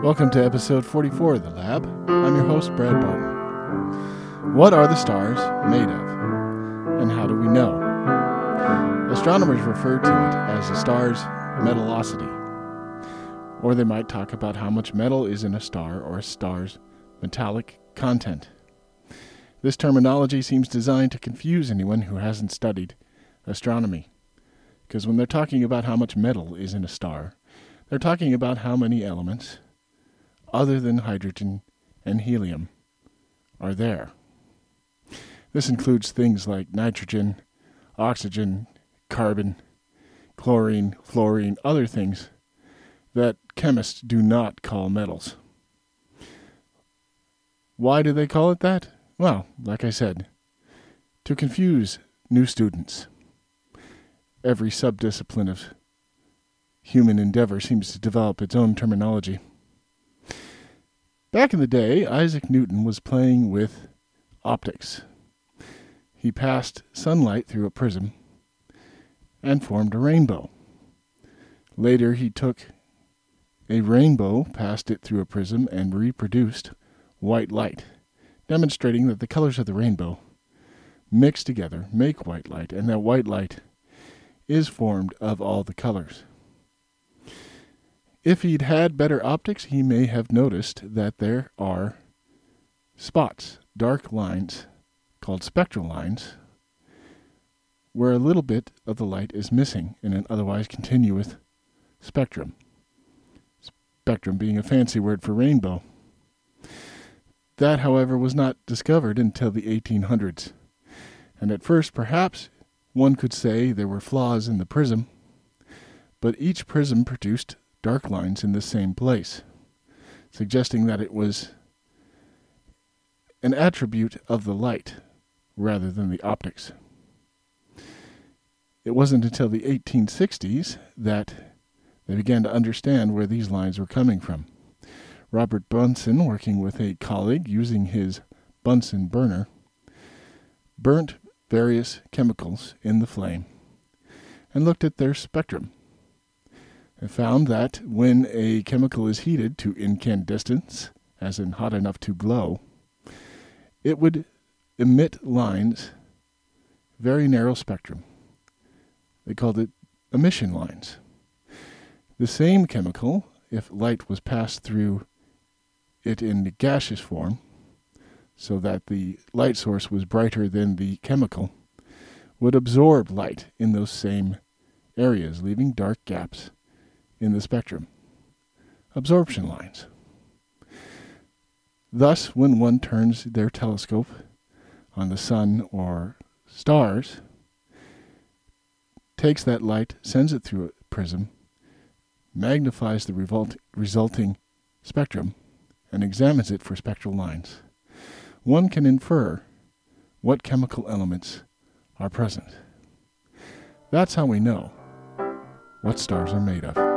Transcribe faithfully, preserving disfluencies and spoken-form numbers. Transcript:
Welcome to episode forty-four of The Lab. I'm your host, Brad Barton. What are the stars made of, and how do we know? Astronomers refer to it as the star's metallosity, or they might talk about how much metal is in a star or a star's metallic content. This terminology seems designed to confuse anyone who hasn't studied astronomy, because when they're talking about how much metal is in a star, they're talking about how many elements other than hydrogen and helium are there. This includes things like nitrogen, oxygen, carbon, chlorine, fluorine, other things that chemists do not call metals. Why do they call it that? Well, like I said, to confuse new students. Every subdiscipline of human endeavor seems to develop its own terminology. Back in the day, Isaac Newton was playing with optics. He passed sunlight through a prism and formed a rainbow. Later, he took a rainbow, passed it through a prism, and reproduced white light, demonstrating that the colors of the rainbow mixed together make white light, and that white light is formed of all the colors. If he'd had better optics, he may have noticed that there are spots, dark lines, called spectral lines, where a little bit of the light is missing in an otherwise continuous spectrum. Spectrum being a fancy word for rainbow. That, however, was not discovered until the eighteen hundreds. And at first, perhaps, one could say there were flaws in the prism, but each prism produced dark lines in the same place, suggesting that it was an attribute of the light rather than the optics. It wasn't until the eighteen sixties that they began to understand where these lines were coming from. Robert Bunsen, working with a colleague using his Bunsen burner, burnt various chemicals in the flame and looked at their spectrum and found that when a chemical is heated to incandescence, as in hot enough to glow, it would emit lines, very narrow spectrum. They called it emission lines. The same chemical, if light was passed through it in the gaseous form, so that the light source was brighter than the chemical, would absorb light in those same areas, leaving dark gaps in the spectrum. Absorption lines. Thus, when one turns their telescope on the sun or stars, takes that light, sends it through a prism, magnifies the revolt, resulting spectrum, and examines it for spectral lines, one can infer what chemical elements are present. That's how we know what stars are made of.